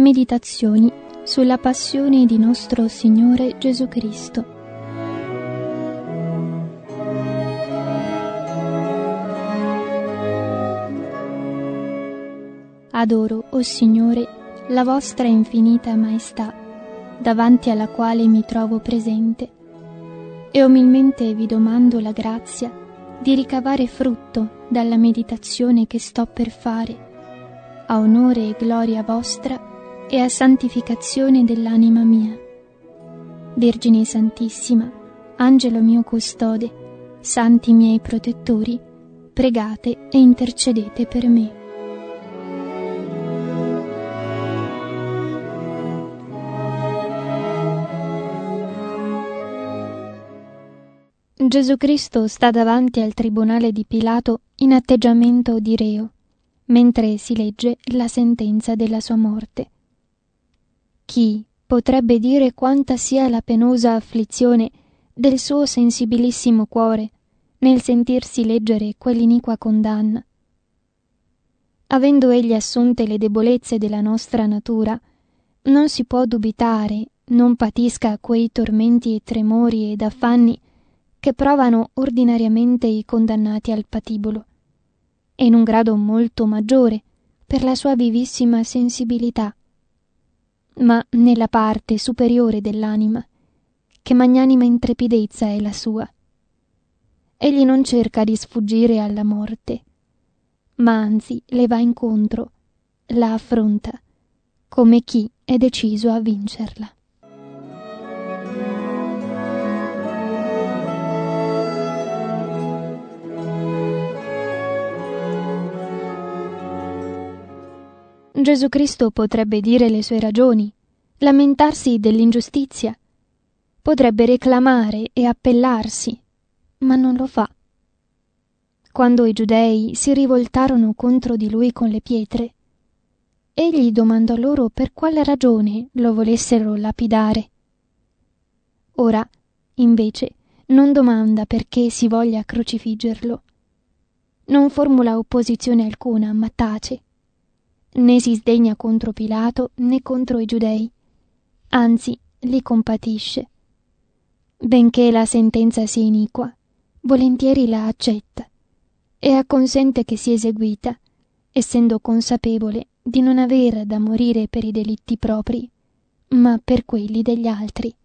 Meditazioni sulla passione di nostro Signore Gesù Cristo. Adoro, o Signore, la vostra infinita maestà, davanti alla quale mi trovo presente, e umilmente vi domando la grazia di ricavare frutto dalla meditazione che sto per fare, a onore e gloria vostra e a santificazione dell'anima mia. Vergine Santissima, Angelo mio custode, santi miei protettori, pregate e intercedete per me. Gesù Cristo sta davanti al tribunale di Pilato in atteggiamento di reo, mentre si legge la sentenza della sua morte. Chi potrebbe dire quanta sia la penosa afflizione del suo sensibilissimo cuore nel sentirsi leggere quell'iniqua condanna? Avendo egli assunte le debolezze della nostra natura, non si può dubitare non patisca quei tormenti e tremori ed affanni che provano ordinariamente i condannati al patibolo, e in un grado molto maggiore per la sua vivissima sensibilità, ma nella parte superiore dell'anima, che magnanima intrepidezza è la sua. Egli non cerca di sfuggire alla morte, ma anzi le va incontro, la affronta, come chi è deciso a vincerla. Gesù Cristo potrebbe dire le sue ragioni, lamentarsi dell'ingiustizia, potrebbe reclamare e appellarsi, ma non lo fa. Quando i giudei si rivoltarono contro di lui con le pietre, egli domandò loro per quale ragione lo volessero lapidare. Ora, invece, non domanda perché si voglia crocifiggerlo. Non formula opposizione alcuna, ma tace. Né si sdegna contro Pilato né contro i giudei, anzi li compatisce. Benché la sentenza sia iniqua, volentieri la accetta e acconsente che sia eseguita, essendo consapevole di non aver da morire per i delitti propri, ma per quelli degli altri.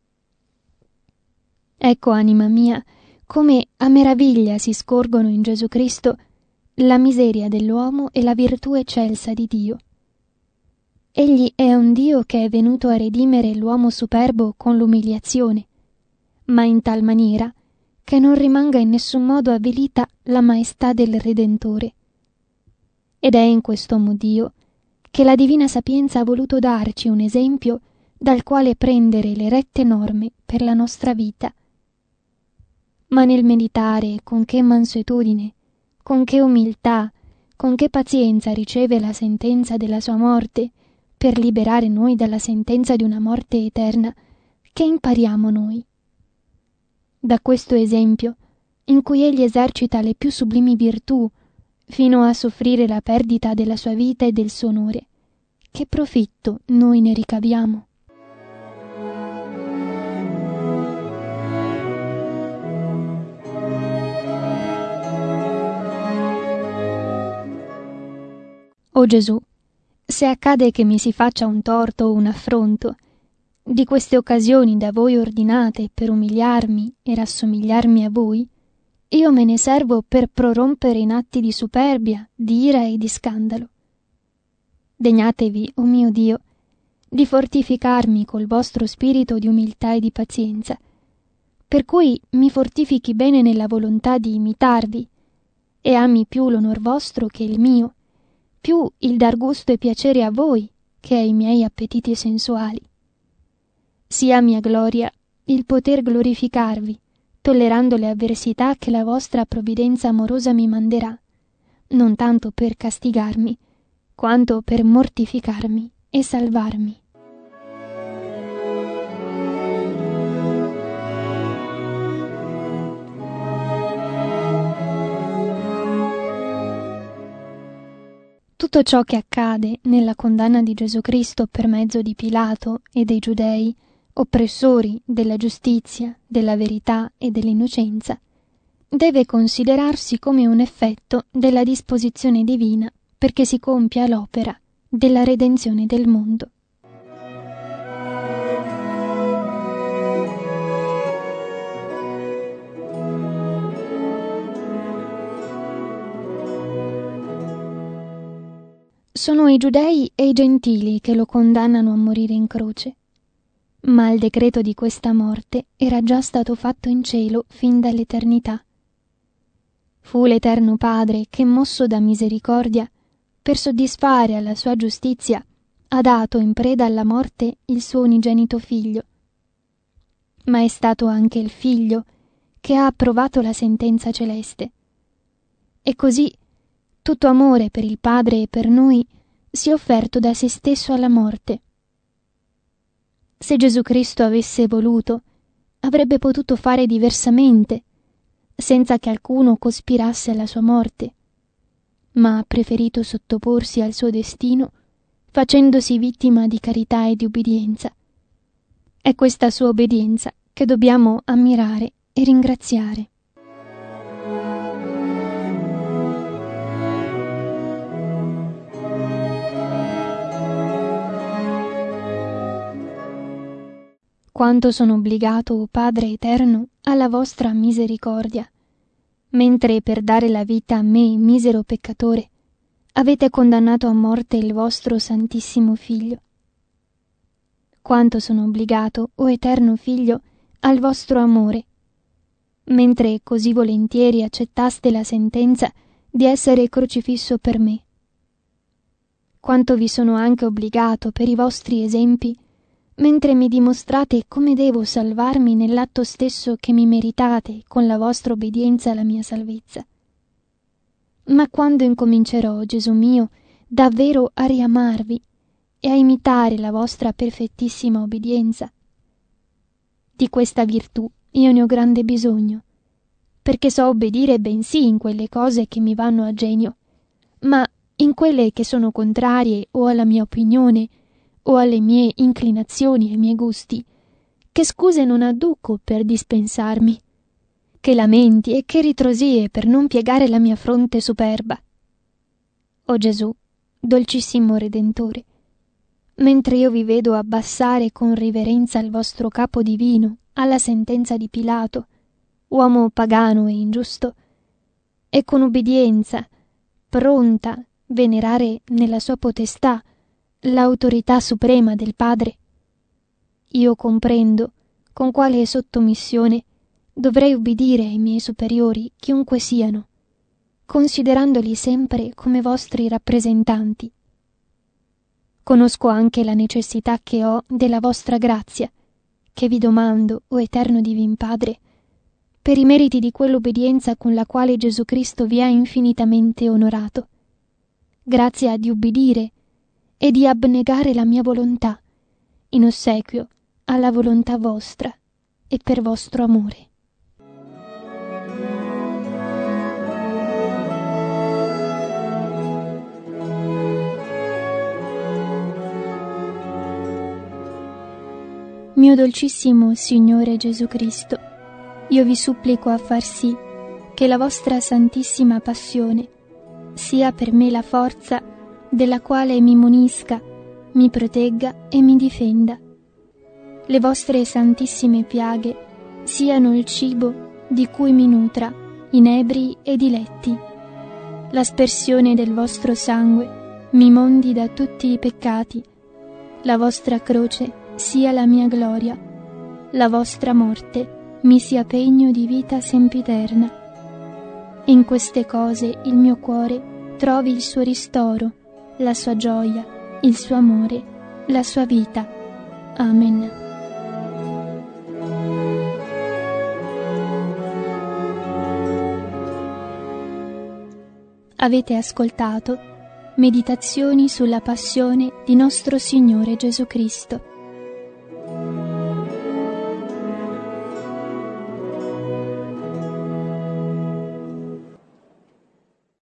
Ecco, anima mia, come a meraviglia si scorgono in Gesù Cristo la miseria dell'uomo e la virtù eccelsa di Dio. Egli è un Dio che è venuto a redimere l'uomo superbo con l'umiliazione, ma in tal maniera che non rimanga in nessun modo avvilita la maestà del Redentore. Ed è in quest'uomo Dio che la divina sapienza ha voluto darci un esempio dal quale prendere le rette norme per la nostra vita. Ma nel meditare con che mansuetudine, con che umiltà, con che pazienza riceve la sentenza della sua morte per liberare noi dalla sentenza di una morte eterna, che impariamo noi? Da questo esempio, in cui egli esercita le più sublimi virtù, fino a soffrire la perdita della sua vita e del suo onore, che profitto noi ne ricaviamo? O Gesù, se accade che mi si faccia un torto o un affronto, di queste occasioni da voi ordinate per umiliarmi e rassomigliarmi a voi, io me ne servo per prorompere in atti di superbia, di ira e di scandalo. Degnatevi, o mio Dio, di fortificarmi col vostro spirito di umiltà e di pazienza, per cui mi fortifichi bene nella volontà di imitarvi e ami più l'onor vostro che il mio, più il dar gusto e piacere a voi che ai miei appetiti sensuali. Sia mia gloria il poter glorificarvi, tollerando le avversità che la vostra provvidenza amorosa mi manderà, non tanto per castigarmi, quanto per mortificarmi e salvarmi. tutto ciò che accade nella condanna di Gesù Cristo per mezzo di Pilato e dei giudei, oppressori della giustizia, della verità e dell'innocenza, deve considerarsi come un effetto della disposizione divina perché si compia l'opera della redenzione del mondo. Sono i giudei e i gentili che lo condannano a morire in croce, ma il decreto di questa morte era già stato fatto in cielo fin dall'eternità. Fu l'Eterno Padre che, mosso da misericordia, per soddisfare alla sua giustizia, ha dato in preda alla morte il suo unigenito figlio. Ma è stato anche il figlio che ha approvato la sentenza celeste. E così tutto amore per il Padre e per noi si è offerto da se stesso alla morte. Se Gesù Cristo avesse voluto, avrebbe potuto fare diversamente, senza che alcuno cospirasse alla sua morte, ma ha preferito sottoporsi al suo destino, facendosi vittima di carità e di ubbidienza. È questa sua obbedienza che dobbiamo ammirare e ringraziare. Quanto sono obbligato, o Padre eterno, alla vostra misericordia, mentre per dare la vita a me, misero peccatore, avete condannato a morte il vostro Santissimo Figlio. Quanto sono obbligato, o Eterno Figlio, al vostro amore, mentre così volentieri accettaste la sentenza di essere crocifisso per me. Quanto vi sono anche obbligato per i vostri esempi, mentre mi dimostrate come devo salvarmi nell'atto stesso che mi meritate con la vostra obbedienza alla mia salvezza. Ma quando incomincerò, Gesù mio, davvero a riamarvi e a imitare la vostra perfettissima obbedienza? Di questa virtù io ne ho grande bisogno, perché so obbedire bensì in quelle cose che mi vanno a genio, ma in quelle che sono contrarie o alla mia opinione o alle mie inclinazioni e ai miei gusti, che scuse non adduco per dispensarmi, che lamenti e che ritrosie per non piegare la mia fronte superba. O Gesù, dolcissimo Redentore, mentre io vi vedo abbassare con riverenza il vostro capo divino alla sentenza di Pilato, uomo pagano e ingiusto, e con ubbidienza, pronta venerare nella sua potestà l'autorità suprema del Padre, io comprendo con quale sottomissione dovrei ubbidire ai miei superiori, chiunque siano, considerandoli sempre come vostri rappresentanti. Conosco anche la necessità che ho della vostra grazia, che vi domando, o Eterno Divin Padre, per i meriti di quell'obbedienza con la quale Gesù Cristo vi ha infinitamente onorato, grazia di ubbidire e di abnegare la mia volontà, in ossequio alla volontà vostra e per vostro amore. Mio dolcissimo Signore Gesù Cristo, io vi supplico a far sì che la vostra Santissima Passione sia per me la forza della quale mi munisca, mi protegga e mi difenda. Le vostre santissime piaghe siano il cibo di cui mi nutra, inebri e diletti. L'aspersione del vostro sangue mi mondi da tutti i peccati. La vostra croce sia la mia gloria. La vostra morte mi sia pegno di vita sempiterna. In queste cose il mio cuore trovi il suo ristoro, la sua gioia, il suo amore, la sua vita. Amen. Avete ascoltato Meditazioni sulla passione di nostro Signore Gesù Cristo.